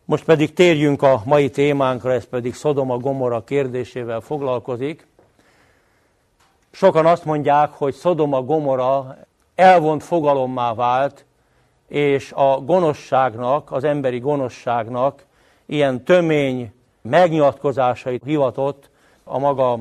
Most pedig térjünk a mai témánkra, ez pedig Szodoma-Gomorra kérdésével foglalkozik. Sokan azt mondják, hogy Szodoma-Gomorra elvont fogalommá vált, és a gonoszságnak, az emberi gonoszságnak ilyen tömény megnyilatkozásait hivatott a maga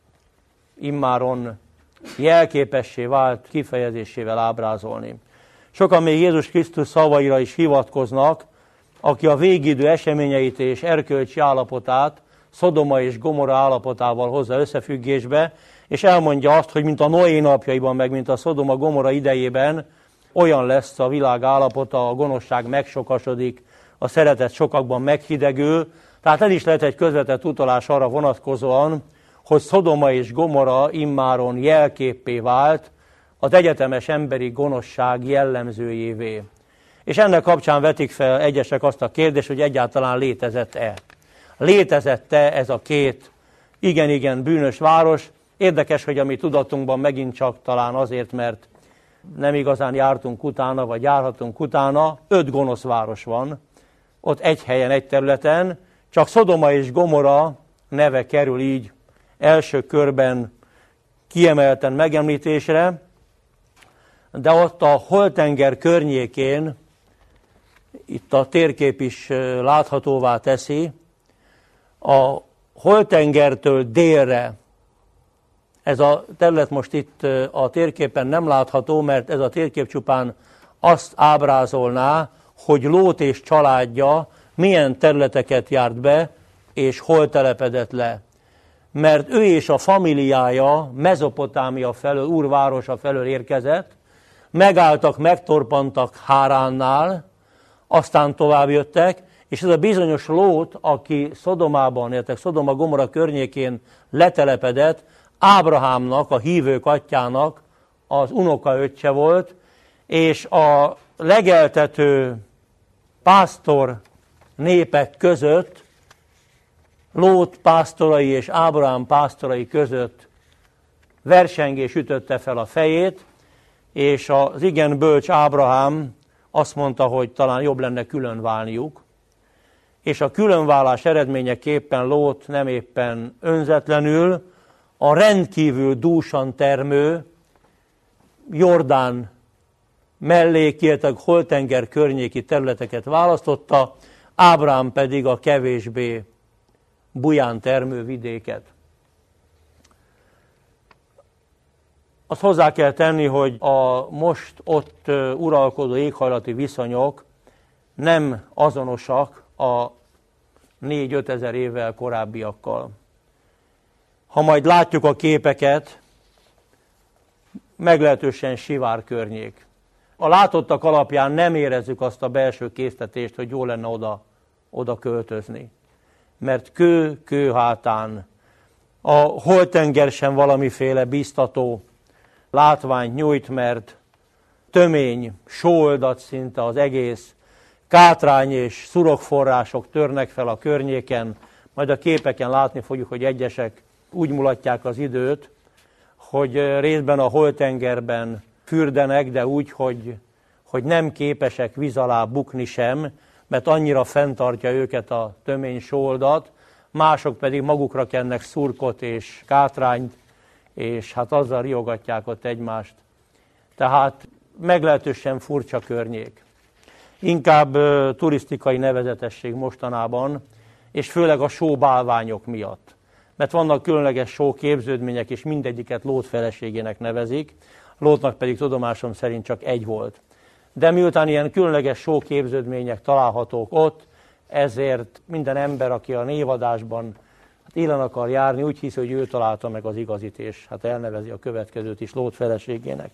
immáron jelképessé vált kifejezésével ábrázolni. Sokan még Jézus Krisztus szavaira is hivatkoznak, aki a végidő eseményeit és erkölcsi állapotát Szodoma és Gomorra állapotával hozza összefüggésbe, és elmondja azt, hogy mint a Noé napjaiban, meg mint a Szodoma-Gomorra idejében olyan lesz a világ állapota, a gonoszság megsokasodik, a szeretet sokakban meghidegül. Tehát ez is lehet egy közvetett utalás arra vonatkozóan, hogy Szodoma és Gomorra immáron jelképpé vált az egyetemes emberi gonoszság jellemzőjévé. És ennek kapcsán vetik fel egyesek azt a kérdést, hogy egyáltalán létezett-e. Létezett-e ez a két igen-igen bűnös város? Érdekes, hogy a mi tudatunkban megint csak talán azért, mert nem igazán jártunk utána, vagy járhatunk utána, 5 gonosz város van, ott egy helyen, egy területen, csak Szodoma és Gomorra neve kerül így első körben kiemelten megemlítésre, de ott a Holtenger környékén, itt a térkép is láthatóvá teszi, a Holtengertől délre, ez a terület most itt a térképen nem látható, mert ez a térkép csupán azt ábrázolná, hogy Lót és családja milyen területeket járt be, és hol telepedett le. Mert ő és a familiája Mezopotámia felől, úrvárosa felől érkezett, megálltak, megtorpantak Háránnál, aztán tovább jöttek, és ez a bizonyos Lót, aki Szodomában, illetve Szodoma-Gomorra környékén letelepedett, Ábrahámnak, a hívők atyjának az unokaöccse volt, és a legeltető pásztor népek között, Lót pásztorai és Ábrahám pásztorai között versengés ütötte fel a fejét, és az igen bölcs Ábrahám azt mondta, hogy talán jobb lenne különválniuk, és a különválás eredményeképpen Lót nem éppen önzetlenül a rendkívül dúsan termő Jordán melléki, illetve Holtenger környéki területeket választotta, Ábrahám pedig a kevésbé buján termő vidéket. Azt hozzá kell tenni, hogy a most ott uralkodó éghajlati viszonyok nem azonosak a 4-5 ezer évvel korábbiakkal. Ha majd látjuk a képeket, meglehetősen sivár környék. A látottak alapján nem érezzük azt a belső késztetést, hogy jó lenne oda költözni. Mert kő hátán. A Holtenger sem valamiféle biztató látványt nyújt, mert tömény, sóoldat szinte az egész, kátrány és szurokforrások törnek fel a környéken, majd a képeken látni fogjuk, hogy egyesek úgy mulatják az időt, hogy részben a Holtengerben fürdenek, de úgy, hogy nem képesek víz alá bukni sem, mert annyira fenntartja őket a tömény sóoldat, mások pedig magukra kennek szurkot és kátrányt, és hát azzal riogatják ott egymást. Tehát meglehetősen furcsa környék. Inkább turisztikai nevezetesség mostanában, és főleg a sóbálványok miatt. Mert vannak különleges sóképződmények, és mindegyiket Lót feleségének nevezik, Lótnak pedig tudomásom szerint csak egy volt. De miután ilyen különleges sóképződmények találhatók ott, ezért minden ember, aki a névadásban élen akar járni, úgy hiszi, hogy ő találta meg az igazit, és hát elnevezi a következőt is Lót feleségének.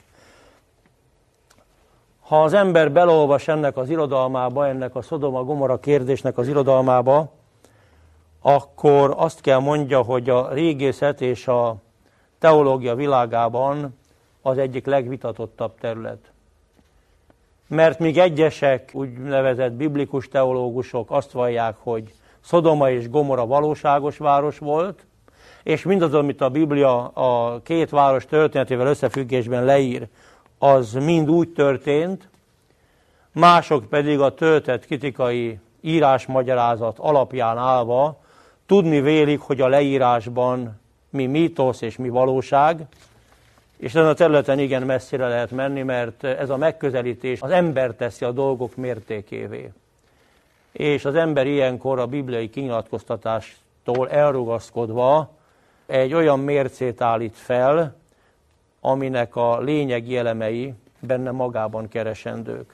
Ha az ember beleolvas ennek az irodalmába, ennek a Szodoma-Gomorra kérdésnek az irodalmába, akkor azt kell mondja, hogy a régészet és a teológia világában az egyik legvitatottabb terület. Mert míg egyesek, úgynevezett biblikus teológusok azt vallják, hogy Szodoma és Gomorra valóságos város volt, és mindaz, amit a Biblia a két város történetével összefüggésben leír, az mind úgy történt, mások pedig a töltett kritikai írásmagyarázat alapján állva tudni vélik, hogy a leírásban mi mítosz és mi valóság, és ezen a területen igen messzire lehet menni, mert ez a megközelítés az ember teszi a dolgok mértékévé. És az ember ilyenkor a bibliai kinyilatkoztatástól elrugaszkodva egy olyan mércét állít fel, aminek a lényegi elemei benne magában keresendők.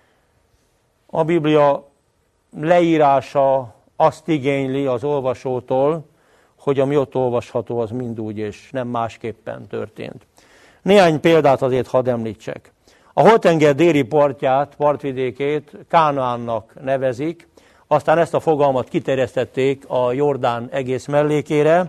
A Biblia leírása azt igényli az olvasótól, hogy ami ott olvasható, az mind úgy és nem másképpen történt. Néhány példát azért hadd említsek. A Holt-tenger déli partvidékét Kánaánnak nevezik, aztán ezt a fogalmat kiterjesztették a Jordán egész mellékére,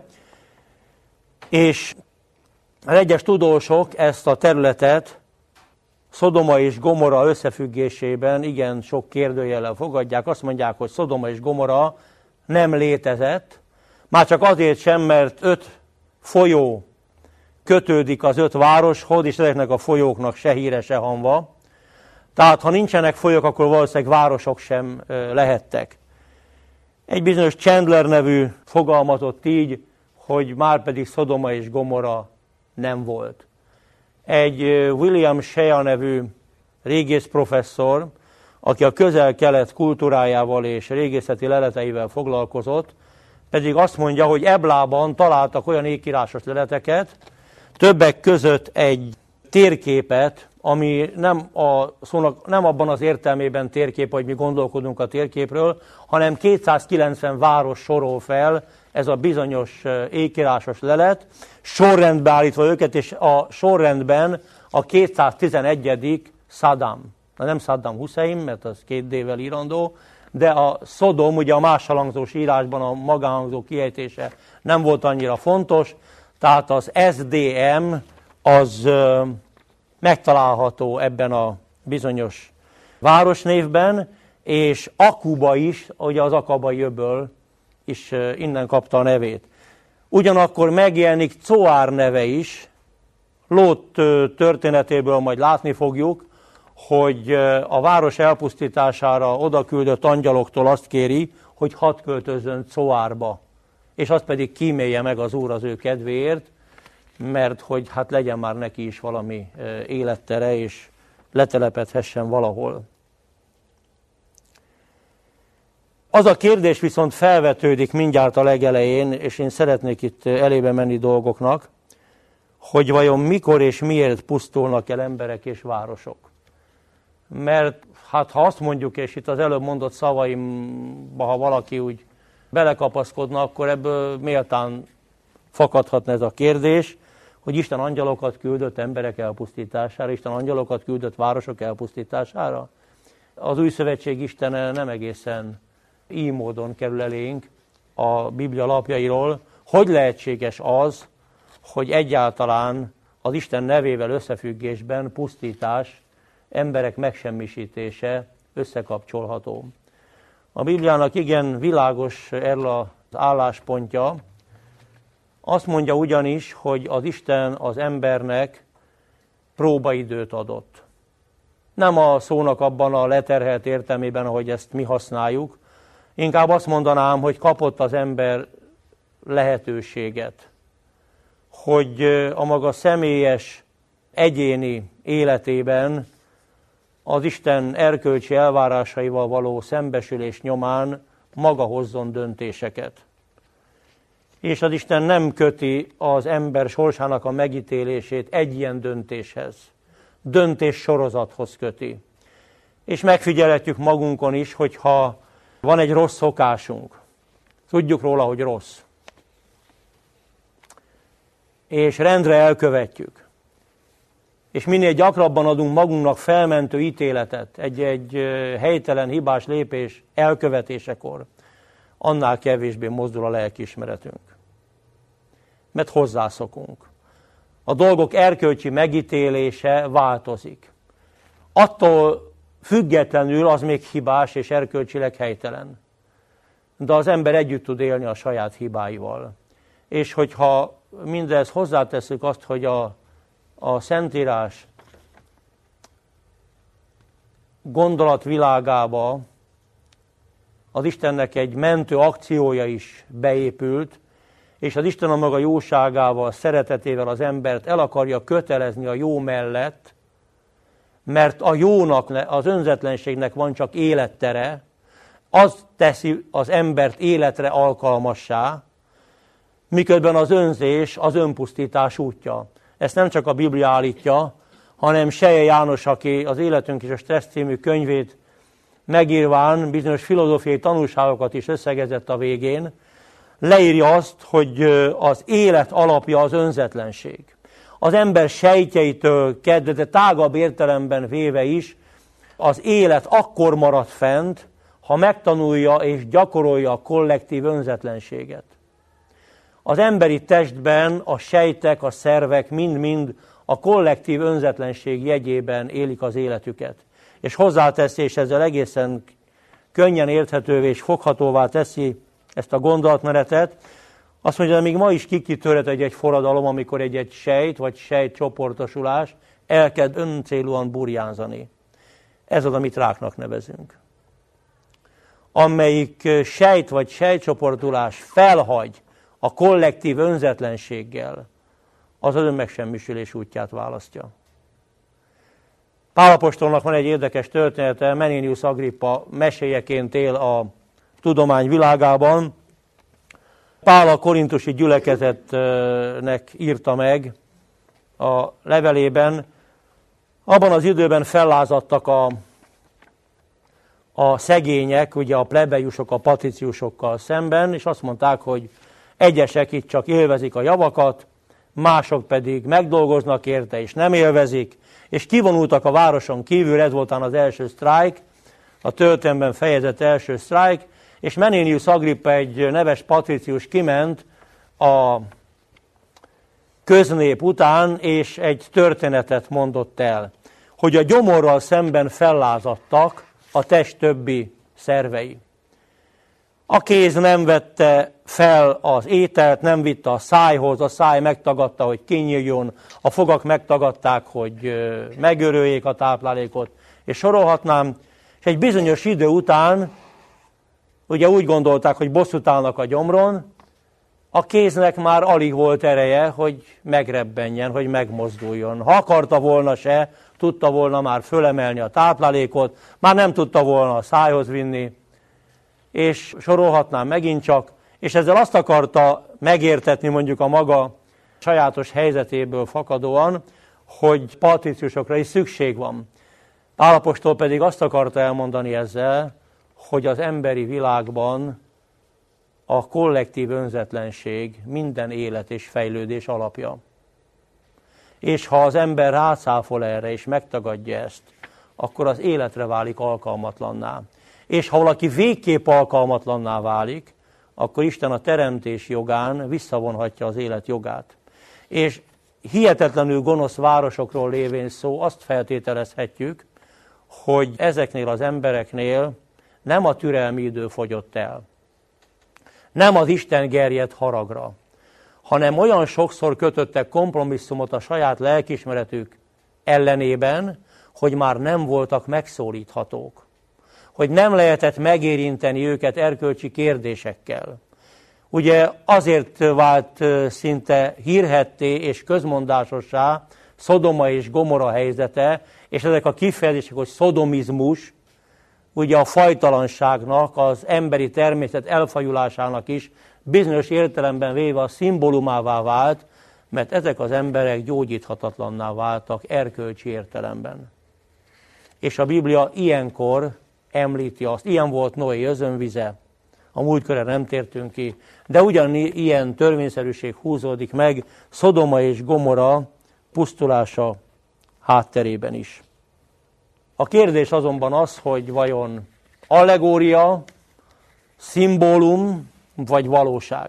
és az egyes tudósok ezt a területet Szodoma és Gomorra összefüggésében igen sok kérdőjellel fogadják. Azt mondják, hogy Szodoma és Gomorra nem létezett, már csak azért sem, mert 5 folyó kötődik az 5 városhoz, és ezeknek a folyóknak se híre, se hamva. Tehát ha nincsenek folyók, akkor valószínűleg városok sem lehettek. Egy bizonyos Chandler nevű fogalmazott így, hogy már pedig Szodoma és Gomorra nem volt. Egy William Shea nevű régész professzor, aki a közel-kelet kultúrájával és régészeti leleteivel foglalkozott, pedig azt mondja, hogy Eblában találtak olyan ékírásos leleteket, többek között egy térképet, ami nem abban az értelmében térkép, hogy mi gondolkodunk a térképről, hanem 290 város sorol fel ez a bizonyos ékírásos lelet, sorrendbe állítva őket, és a sorrendben a 211. Saddam. Nem Saddam Hussein, mert az 2 D-vel írandó, de a Szodom, ugye a máshalangzós írásban a magánhangzó kiejtése nem volt annyira fontos, tehát az SDM az megtalálható ebben a bizonyos városnévben, és Akuba is, ugye az Akabai öböl is innen kapta a nevét. Ugyanakkor megjelenik Coár neve is, Lót történetéből majd látni fogjuk, hogy a város elpusztítására odaküldött angyaloktól azt kéri, hogy hadd költözzön Coárba, és azt pedig kímélje meg az Úr az ő kedvéért, mert hogy hát legyen már neki is valami élettere, és letelepedhessen valahol. Az a kérdés viszont felvetődik mindjárt a legelején, és én szeretnék itt elébe menni dolgoknak, hogy vajon mikor és miért pusztulnak el emberek és városok. Mert hát ha azt mondjuk, és itt az előbb mondott szavaimba, ha valaki úgy belekapaszkodna, akkor ebből méltán fakadhatna ez a kérdés, hogy Isten angyalokat küldött emberek elpusztítására, Isten angyalokat küldött városok elpusztítására. Az új szövetség Istene nem egészen így módon kerül elénk a Biblia lapjairól. Hogy lehetséges az, hogy egyáltalán az Isten nevével összefüggésben pusztítás, emberek megsemmisítése összekapcsolható? A Bibliának igen világos erről az álláspontja. Azt mondja ugyanis, hogy az Isten az embernek próbaidőt adott. Nem a szónak abban a leterhelt értelmében, ahogy ezt mi használjuk, inkább azt mondanám, hogy kapott az ember lehetőséget, hogy a maga személyes, egyéni életében az Isten erkölcsi elvárásaival való szembesülés nyomán maga hozzon döntéseket. És az Isten nem köti az ember sorsának a megítélését egy ilyen döntéshez. Döntés sorozathoz köti. És megfigyelhetjük magunkon is, hogyha van egy rossz szokásunk, tudjuk róla, hogy rossz, és rendre elkövetjük, és minél gyakrabban adunk magunknak felmentő ítéletet egy helytelen, hibás lépés elkövetésekor, annál kevésbé mozdul a lelkiismeretünk. Mert hozzászokunk. A dolgok erkölcsi megítélése változik. Attól függetlenül az még hibás és erkölcsileg helytelen. De az ember együtt tud élni a saját hibáival. És hogyha mindez hozzátesszük azt, hogy a Szentírás gondolatvilágába az Istennek egy mentő akciója is beépült, és az Isten a maga jóságával, szeretetével az embert el akarja kötelezni a jó mellett, mert a jónak, az önzetlenségnek van csak élettere, az teszi az embert életre alkalmassá, miközben az önzés az önpusztítás útja. Ezt nem csak a Biblia állítja, hanem Selye János, aki az Életünk és a Stressz című könyvét megírván bizonyos filozófiai tanulságokat is összegezett a végén, leírja azt, hogy az élet alapja az önzetlenség. Az ember sejtjeitől kezdve, de tágabb értelemben véve is, az élet akkor marad fent, ha megtanulja és gyakorolja a kollektív önzetlenséget. Az emberi testben a sejtek, a szervek mind-mind a kollektív önzetlenség jegyében élik az életüket. És hozzáteszi, és ezzel egészen könnyen érthetővé és foghatóvá teszi ezt a gondolatmenetet, azt mondja, hogy még ma is kikitörhet egy forradalom, amikor egy sejt vagy sejtcsoportosulás elkezd öncélúan burjánzani. Ez az, amit ráknak nevezünk. Amelyik sejt vagy sejtcsoportulás felhagy a kollektív önzetlenséggel, az önmegsemmisülés útját választja. Pál apostolnak van egy érdekes története, Menenius Agrippa meséjeként él a tudomány világában. Pál a korintusi gyülekezetnek írta meg a levelében. Abban az időben fellázadtak a szegények, ugye a plebejusok a patriciusokkal szemben, és azt mondták, hogy egyesek itt csak élvezik a javakat, mások pedig megdolgoznak érte és nem élvezik, és kivonultak a városon kívül, ez voltán az első sztrájk, a történelemben fejezett első sztrájk, és Menenius Agrippa, egy neves patricius kiment a köznép után, és egy történetet mondott el, hogy a gyomorral szemben fellázadtak a test többi szervei. A kéz nem vette fel az ételt, nem vitte a szájhoz, a száj megtagadta, hogy kinyíljon, a fogak megtagadták, hogy megöröljék a táplálékot, és sorolhatnám, és egy bizonyos idő után, ugye úgy gondolták, hogy bosszút állnak a gyomron, a kéznek már alig volt ereje, hogy megrebbenjen, hogy megmozduljon. Ha akarta volna se, tudta volna már fölemelni a táplálékot, már nem tudta volna a szájhoz vinni, és sorolhatnám megint csak, és ezzel azt akarta megértetni mondjuk a maga sajátos helyzetéből fakadóan, hogy patriciusokra is szükség van. Pál apostol pedig azt akarta elmondani ezzel, hogy az emberi világban a kollektív önzetlenség minden élet és fejlődés alapja. És ha az ember rácáfol erre és megtagadja ezt, akkor az életre válik alkalmatlanná. És ha valaki végképp alkalmatlanná válik, akkor Isten a teremtés jogán visszavonhatja az élet jogát. És hihetetlenül gonosz városokról lévén szó, azt feltételezhetjük, hogy ezeknél az embereknél nem a türelmi idő fogyott el, nem az Isten gerjedt haragra, hanem olyan sokszor kötöttek kompromisszumot a saját lelkiismeretük ellenében, hogy már nem voltak megszólíthatók, hogy nem lehetett megérinteni őket erkölcsi kérdésekkel. Ugye azért vált szinte hírhedté és közmondásossá Szodoma és Gomora helyzete, és ezek a kifejezések, hogy szodomizmus, ugye a fajtalanságnak, az emberi természet elfajulásának is bizonyos értelemben véve a szimbólumává vált, mert ezek az emberek gyógyíthatatlanná váltak erkölcsi értelemben. És a Biblia ilyenkor említi azt, ilyen volt Noé özönvize, a múltkörre nem tértünk ki, de ugyanilyen törvényszerűség húzódik meg Szodoma és Gomora pusztulása hátterében is. A kérdés azonban az, hogy vajon allegória, szimbólum vagy valóság.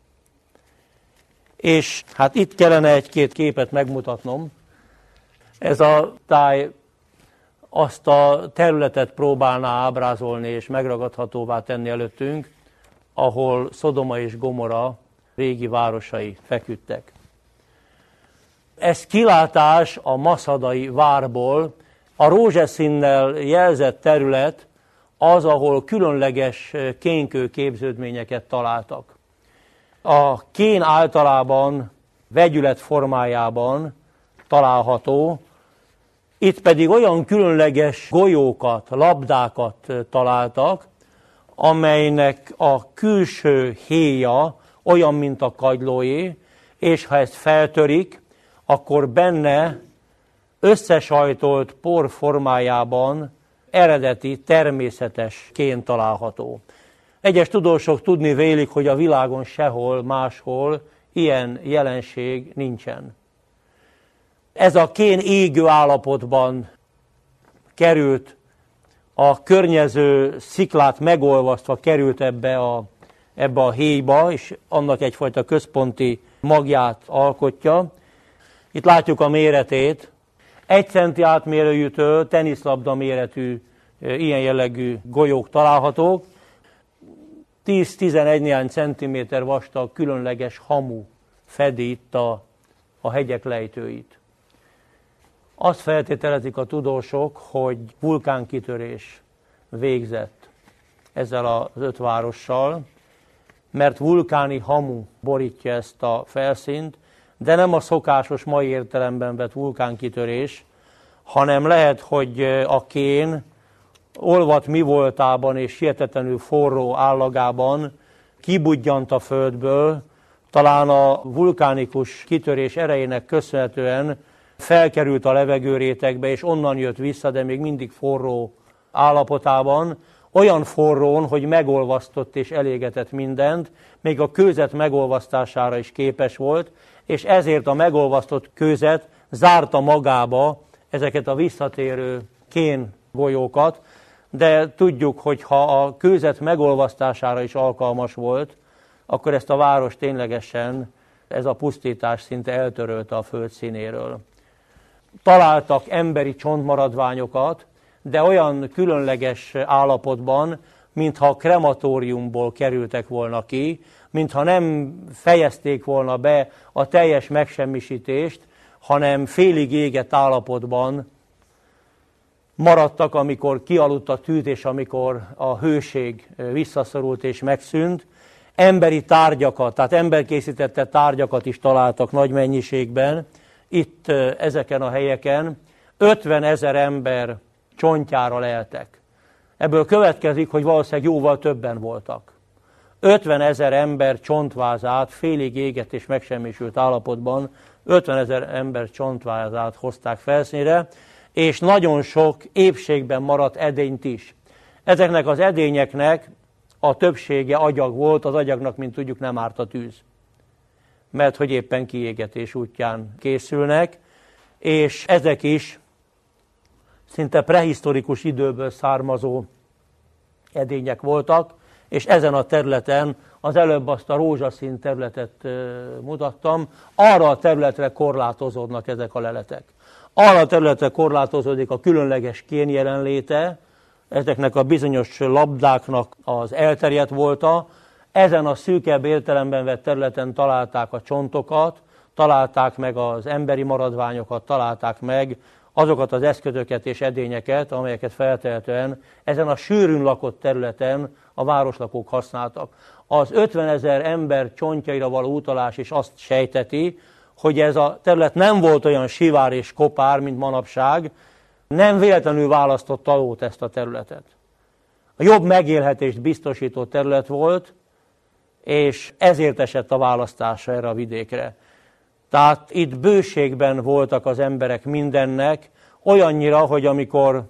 És hát itt kellene egy-két képet megmutatnom. Ez a táj azt a területet próbálná ábrázolni és megragadhatóvá tenni előttünk, ahol Szodoma és Gomora régi városai feküdtek. Ez kilátás a maszadai várból, a rózsaszínnel jelzett terület az, ahol különleges kénkő képződményeket találtak. A kén általában vegyület formájában található, itt pedig olyan különleges golyókat, labdákat találtak, amelynek a külső héja olyan, mint a kagylóé, és ha ezt feltörik, akkor benne összesajtolt por formájában eredeti, természetes kén található. Egyes tudósok tudni vélik, hogy a világon sehol, máshol ilyen jelenség nincsen. Ez a kén égő állapotban került, a környező sziklát megolvasztva került ebbe a héjba, és annak egyfajta központi magját alkotja. Itt látjuk a méretét. 1 centi átmérőjűtől teniszlabda méretű ilyen jellegű golyók találhatók. 10-11 néhány centiméter vastag különleges hamu fedi itt a hegyek lejtőit. Azt feltételezik a tudósok, hogy vulkánkitörés végzett ezzel az 5 várossal, mert vulkáni hamu borítja ezt a felszínt, de nem a szokásos mai értelemben vett vulkánkitörés, hanem lehet, hogy a kén olvadt mi voltában és hihetetlenül forró állagában kibudjant a földből, talán a vulkánikus kitörés erejének köszönhetően felkerült a levegőrétegbe, és onnan jött vissza, de még mindig forró állapotában, olyan forrón, hogy megolvasztott és elégetett mindent, még a kőzet megolvasztására is képes volt, és ezért a megolvasztott kőzet zárta magába ezeket a visszatérő kéngolyókat, de tudjuk, hogy ha a kőzet megolvasztására is alkalmas volt, akkor ezt a város ténylegesen, ez a pusztítás szinte eltörölte a föld színéről. Találtak emberi csontmaradványokat, de olyan különleges állapotban, mintha a krematóriumból kerültek volna ki, mintha nem fejezték volna be a teljes megsemmisítést, hanem félig égett állapotban maradtak, amikor kialudt a tűz, és amikor a hőség visszaszorult és megszűnt. Emberi tárgyakat, tehát emberkészítette tárgyakat is találtak nagy mennyiségben, itt ezeken a helyeken. 50 000 ember csontjára leltek. Ebből következik, hogy valószínűleg jóval többen voltak. 50 000 ember csontvázát, félig égett és megsemmisült állapotban, 50 000 ember csontvázát hozták felszínre, és nagyon sok épségben maradt edényt is. Ezeknek az edényeknek a többsége agyag volt, az agyagnak, mint tudjuk, nem árt a tűz, mert hogy éppen kiégetés útján készülnek, és ezek is szinte prehisztorikus időből származó edények voltak, és ezen a területen, az előbb azt a rózsaszín területet mutattam, arra a területre korlátozódnak ezek a leletek. Arra a területre korlátozódik a különleges kén jelenléte, ezeknek a bizonyos labdáknak az elterjedt volta. Ezen a szűkebb értelemben vett területen találták a csontokat, találták meg az emberi maradványokat, találták meg azokat az eszközöket és edényeket, amelyeket feltehetően ezen a sűrűn lakott területen a városlakók használtak. Az 50 000 ember csontjaira való utalás is azt sejteti, hogy ez a terület nem volt olyan sivár és kopár, mint manapság, nem véletlenül választotta Lót ezt a területet. A jobb megélhetést biztosító terület volt, és ezért esett a választása erre a vidékre. Tehát itt bőségben voltak az emberek mindennek, olyannyira, hogy amikor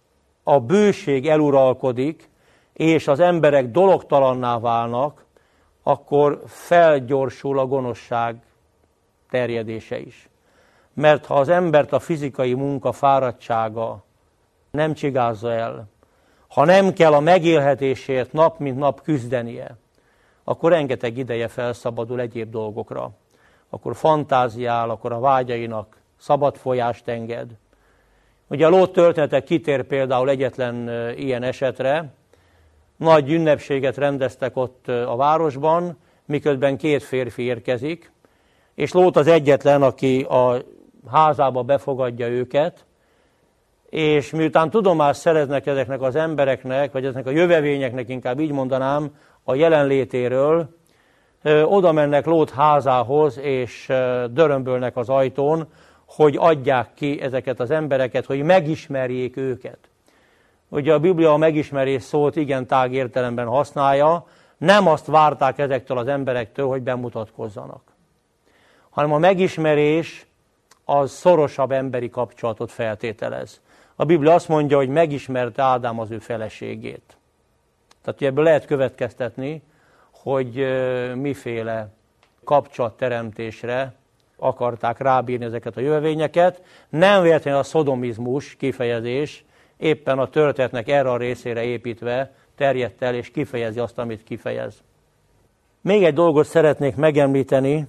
a bőség eluralkodik, és az emberek dologtalanná válnak, akkor felgyorsul a gonoszság terjedése is. Mert ha az embert a fizikai munka fáradtsága nem csigázza el, ha nem kell a megélhetésért nap mint nap küzdenie, akkor rengeteg ideje felszabadul egyéb dolgokra. Akkor fantáziál, akkor a vágyainak szabad folyást enged. Ugye a Lót története kitér például egyetlen ilyen esetre. Nagy ünnepséget rendeztek ott a városban, miközben 2 férfi érkezik, és Lót az egyetlen, aki a házába befogadja őket, és miután tudomást szereznek ezeknek az embereknek, vagy ezeknek a jövevényeknek, inkább így mondanám, a jelenlétéről, oda mennek Lót házához, és dörömbölnek az ajtón, hogy adják ki ezeket az embereket, hogy megismerjék őket. Ugye a Biblia a megismerés szót igen tág értelemben használja, nem azt várták ezektől az emberektől, hogy bemutatkozzanak, hanem a megismerés az szorosabb emberi kapcsolatot feltételez. A Biblia azt mondja, hogy megismerte Ádám az ő feleségét. Tehát ebből lehet következtetni, hogy miféle kapcsolatteremtésre akarták rábírni ezeket a jövevényeket. Nem véletlenül a szodomizmus kifejezés éppen a történetnek erre a részére építve terjedt el, és kifejezi azt, amit kifejez. Még egy dolgot szeretnék megemlíteni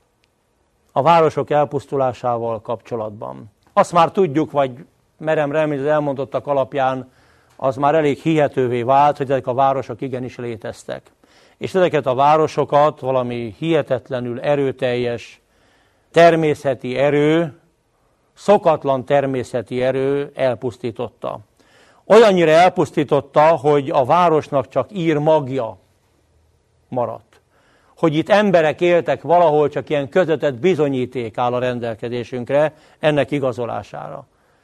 a városok elpusztulásával kapcsolatban. Azt már tudjuk, vagy merem remélni, az elmondottak alapján az már elég hihetővé vált, hogy ezek a városok igenis léteztek. És ezeket a városokat valami hihetetlenül erőteljes természeti erő, szokatlan természeti erő elpusztította. Olyannyira elpusztította, hogy a városnak csak ír magja maradt. Hogy itt emberek éltek valahol, csak ilyen közvetett bizonyíték áll a rendelkezésünkre ennek igazolására.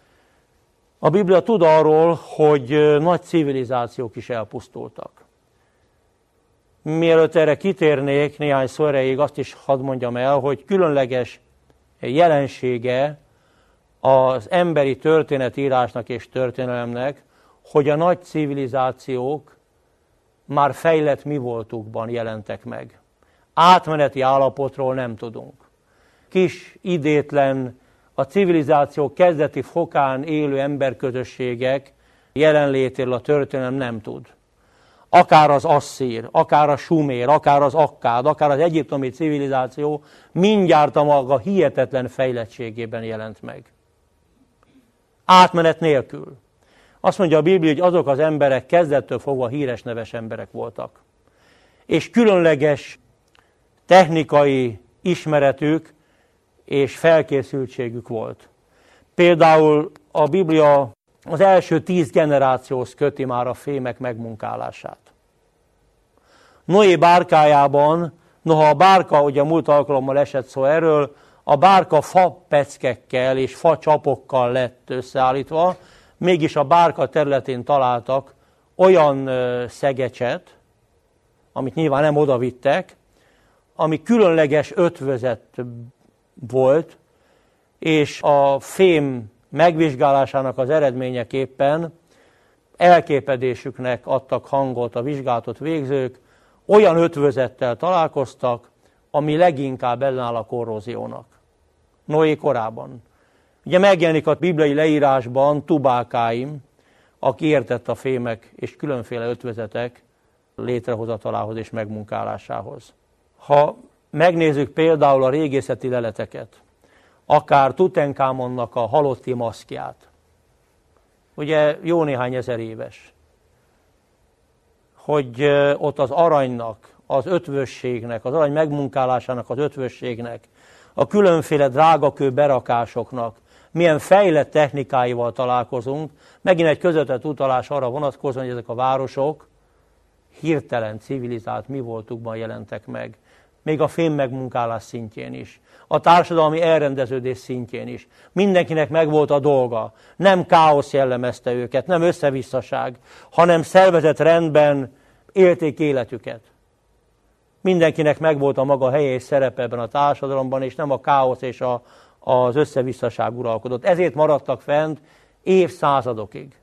A Biblia tud arról, hogy nagy civilizációk is elpusztultak. Mielőtt erre kitérnék néhány szó erejéig, azt is hadd mondjam el, hogy különleges jelensége az emberi történetírásnak és történelemnek, hogy a nagy civilizációk már fejlett mi voltukban jelentek meg. Átmeneti állapotról nem tudunk. Kis, idétlen, a civilizáció kezdeti fokán élő emberközösségek jelenlétéről a történelem nem tud. Akár az asszír, akár a sumér, akár az akkád, akár az egyiptomi civilizáció mindjárt a maga hihetetlen fejlettségében jelent meg. Átmenet nélkül. Azt mondja a Biblia, hogy azok az emberek kezdettől fogva híres neves emberek voltak. És különleges technikai ismeretük és felkészültségük volt. Például a Biblia az első 10 generációhoz köti már a fémek megmunkálását. Noé bárkájában, noha a bárka, ugye múlt alkalommal esett szó erről, a bárka fapeckekkel és facsapokkal lett összeállítva, mégis a bárka területén találtak olyan szegecset, amit nyilván nem odavittek, ami különleges ötvözet volt, és a fém megvizsgálásának az eredményeképpen elképedésüknek adtak hangot a vizsgálatot végzők, olyan ötvözettel találkoztak, ami leginkább ellenáll a korróziónak. Noé korában. Ugye megjelenik a bibliai leírásban Tubálkáim, aki értett a fémek és különféle ötvözetek létrehozatalához és megmunkálásához. Ha megnézzük például a régészeti leleteket, akár Tutenkámonnak a halotti maszkját, ugye jó néhány ezer éves, hogy ott az aranynak, az ötvösségnek, az arany megmunkálásának az ötvösségnek, a különféle drágakő berakásoknak milyen fejlett technikáival találkozunk, megint egy közvetett utalás arra vonatkozóan, hogy ezek a városok hirtelen civilizált mi voltukban jelentek meg. Még a fém megmunkálás szintjén is. A társadalmi elrendeződés szintjén is. Mindenkinek megvolt a dolga. Nem káosz jellemezte őket, nem összevisszaság, hanem szervezett rendben élték életüket. Mindenkinek megvolt a maga helye és szerepe ebben a társadalomban, és nem a káosz és az összevisszaság uralkodott. Ezért maradtak fent évszázadokig.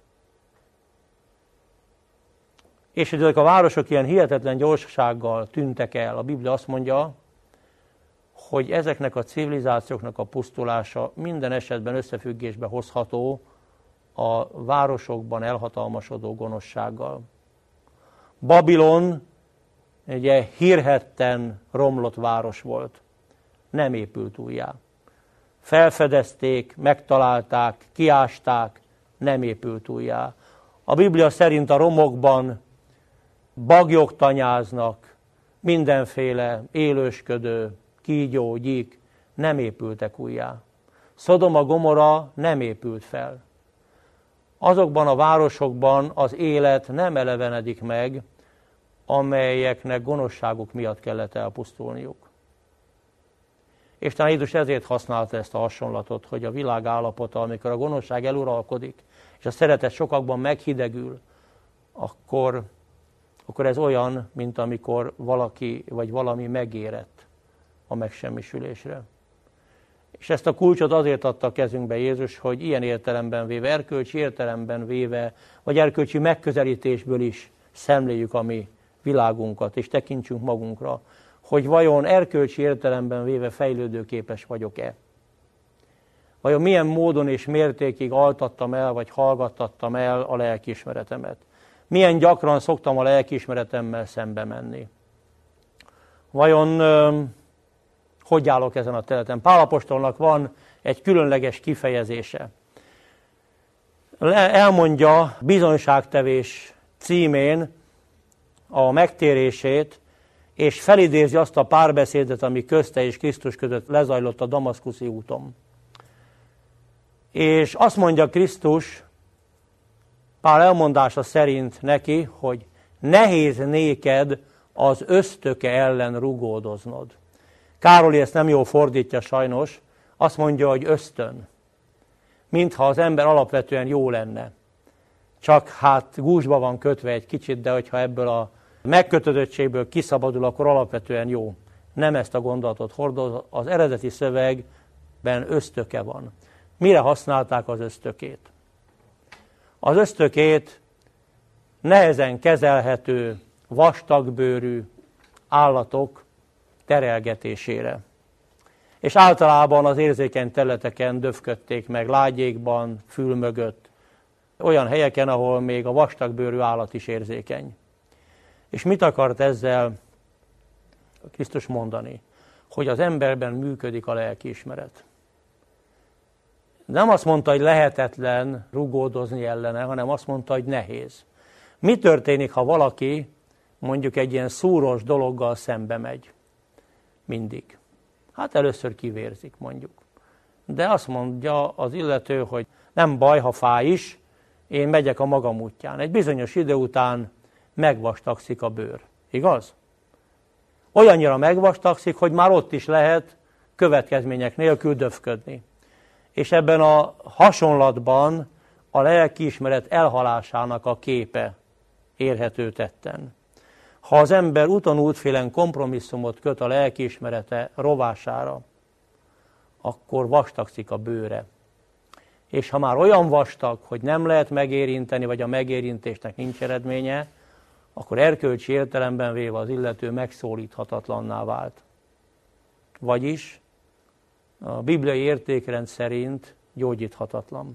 És hogy ezek a városok ilyen hihetetlen gyorsasággal tűntek el, a Biblia azt mondja, hogy ezeknek a civilizációknak a pusztulása minden esetben összefüggésbe hozható a városokban elhatalmasodó gonoszsággal. Babilon ugye hírhedten romlott város volt, nem épült újjá. Felfedezték, megtalálták, kiásták, nem épült újjá. A Biblia szerint a romokban bagyok tanyáznak, mindenféle élősködő, kígyó, gyík, nem épültek újjá. Szodoma, Gomorra nem épült fel. azokban a városokban az élet nem elevenedik meg, amelyeknek gonoszságuk miatt kellett elpusztulniuk. És talán Jézus ezért használta ezt a hasonlatot, hogy a világ állapota, amikor a gonoszság eluralkodik, és a szeretet sokakban meghidegül, akkor ez olyan, mint amikor valaki vagy valami megérett a megsemmisülésre. És ezt a kulcsot azért adta a kezünkbe Jézus, hogy ilyen értelemben véve, erkölcsi értelemben véve, vagy erkölcsi megközelítésből is szemléljük a mi világunkat, és tekintsünk magunkra, hogy vajon erkölcsi értelemben véve fejlődőképes vagyok-e. Vajon milyen módon és mértékig altattam el, vagy hallgattattam el a lelkiismeretemet. Milyen gyakran szoktam a lelkiismeretemmel szembe menni. Vajon hogy állok ezen a területen? Pál apostolnak van egy különleges kifejezése. Elmondja bizonyságtevés címén a megtérését, és felidézi azt a párbeszédet, ami közte és Krisztus között lezajlott a damaszkuszi úton. És azt mondja Krisztus, Pál elmondása szerint neki, hogy nehéz néked az ösztöke ellen rugódoznod. Károly ezt nem jól fordítja sajnos, azt mondja, hogy ösztön. Mintha az ember alapvetően jó lenne. Csak hát gúzsba van kötve egy kicsit, de hogyha ebből a megkötözöttségből kiszabadul, akkor alapvetően jó. Nem ezt a gondolatot hordoz, az eredeti szövegben ösztöke van. Mire használták az ösztökét? Az ösztökét nehezen kezelhető, vastagbőrű állatok terelgetésére. És általában az érzékeny területeken döfködték meg, lágyékban, fül mögött, olyan helyeken, ahol még a vastagbőrű állat is érzékeny. És mit akart ezzel Krisztus mondani? Hogy az emberben működik a lelkiismeret. Nem azt mondta, hogy lehetetlen rugódozni ellene, hanem azt mondta, hogy nehéz. Mi történik, ha valaki mondjuk egy ilyen szúros dologgal szembe megy? Mindig. Hát először kivérzik, mondjuk. De azt mondja az illető, hogy nem baj, ha fáj is, én megyek a magam útján. Egy bizonyos idő után megvastagszik a bőr. Igaz? Olyannyira megvastagszik, hogy már ott is lehet következmények nélkül döfködni. És ebben a hasonlatban a lelkiismeret elhalásának a képe érhető tetten. Ha az ember úton útfélen kompromisszumot köt a lelkiismerete rovására, akkor vastagszik a bőre. És ha már olyan vastag, hogy nem lehet megérinteni, vagy a megérintésnek nincs eredménye, akkor erkölcsi értelemben véve az illető megszólíthatatlanná vált. Vagyis a bibliai értékrend szerint gyógyíthatatlan.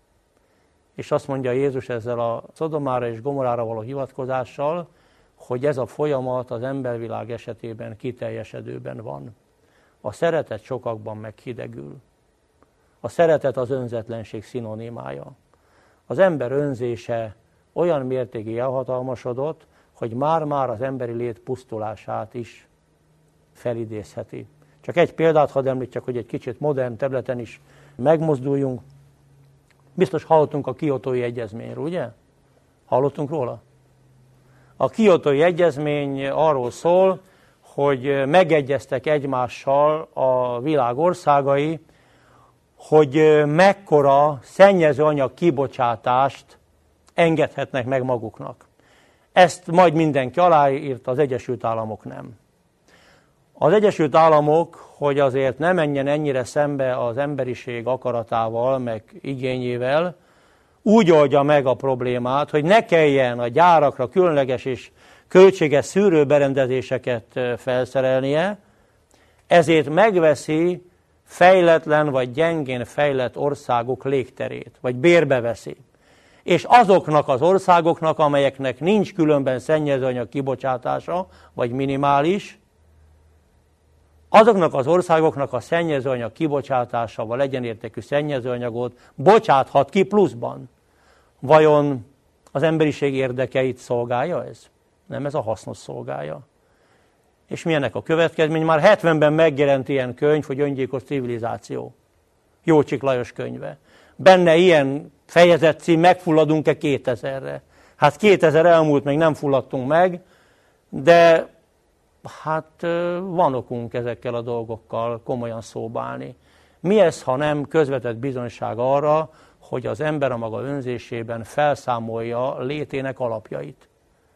És azt mondja Jézus ezzel a Szodomára és Gomorára való hivatkozással, hogy ez a folyamat az embervilág esetében kiteljesedőben van. A szeretet sokakban meghidegül. A szeretet az önzetlenség szinonimája. Az ember önzése olyan mértékig elhatalmasodott, hogy már-már az emberi lét pusztulását is felidézheti. Csak egy példát hadd említsek, hogy egy kicsit modern területen is megmozduljunk. Biztos hallottunk a Kiotói Egyezményről, ugye? Hallottunk róla? A Kiotói Egyezmény arról szól, hogy megegyeztek egymással a világ országai, hogy mekkora szennyezőanyag kibocsátást engedhetnek meg maguknak. Ezt majd mindenki aláírt, az Egyesült Államok nem. Az Egyesült Államok, hogy azért ne menjen ennyire szembe az emberiség akaratával, meg igényével, úgy oldja meg a problémát, hogy ne kelljen a gyárakra különleges és költséges szűrőberendezéseket felszerelnie, ezért megveszi fejletlen vagy gyengén fejlett országok légterét, vagy bérbeveszi. És azoknak az országoknak, amelyeknek nincs különben szennyezőanyag kibocsátása, vagy minimális, azoknak az országoknak a szennyezőanyag kibocsátásával egyenértékű szennyezőanyagot bocsáthat ki pluszban. Vajon az emberiség érdekeit szolgálja ez? Nem, ez a hasznos szolgálja. És milyennek a következmény? Már 70-ben megjelent ilyen könyv, hogy Öngyilkos civilizáció. Jócsik Lajos könyve. benne ilyen fejezet cím, megfulladunk-e 2000-re. Hát 2000 elmúlt, még nem fulladtunk meg, de hát van okunk ezekkel a dolgokkal komolyan szóbálni. Mi ez, ha nem közvetett bizonyság arra, hogy az ember a maga önzésében felszámolja létének alapjait.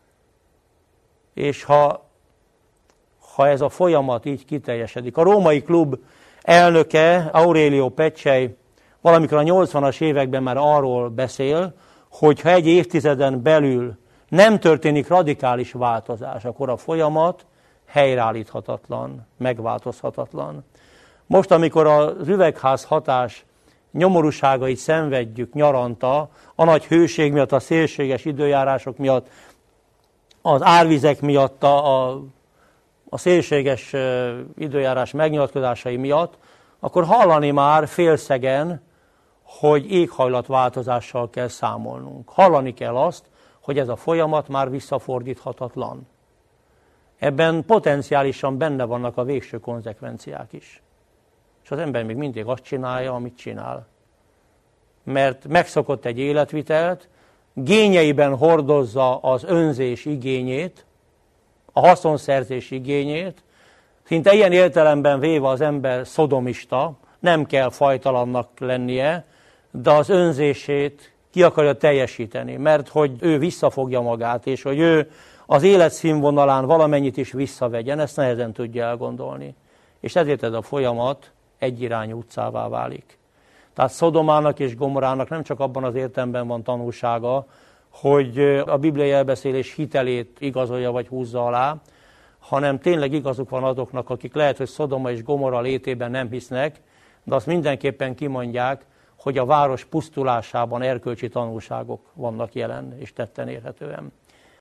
És ha ez a folyamat így kiteljesedik. A Római Klub elnöke, Aurelio Peccei, valamikor a 80-as években már arról beszél, hogy ha egy évtizeden belül nem történik radikális változás, akkor a folyamat helyreállíthatatlan, megváltozhatatlan. Most, amikor az üvegház hatás nyomorúságait szenvedjük nyaranta, a nagy hőség miatt, a szélséges időjárások miatt, az árvizek miatt, a szélséges időjárás megnyilatkozásai miatt, akkor hallani már félszegen, hogy éghajlatváltozással kell számolnunk. Hallani kell azt, hogy ez a folyamat már visszafordíthatatlan. Ebben potenciálisan benne vannak a végső konzekvenciák is. És az ember még mindig azt csinálja, amit csinál. Mert megszokott egy életvitelt, génjeiben hordozza az önzés igényét, a haszonszerzés igényét, szinte ilyen értelemben véve az ember szodomista, nem kell fajtalannak lennie, de az önzését ki akarja teljesíteni, mert hogy ő visszafogja magát, és hogy ő az életszínvonalán valamennyit is visszavegyen, ezt nehezen tudja elgondolni. És ezért ez a folyamat egyirányú utcává válik. Tehát Szodomának és Gomorának nem csak abban az értelemben van tanulsága, hogy a bibliai elbeszélés hitelét igazolja vagy húzza alá, hanem tényleg igazuk van azoknak, akik lehet, hogy Szodoma és Gomorra létében nem hisznek, de azt mindenképpen kimondják, hogy a város pusztulásában erkölcsi tanulságok vannak jelen és tetten érhetően.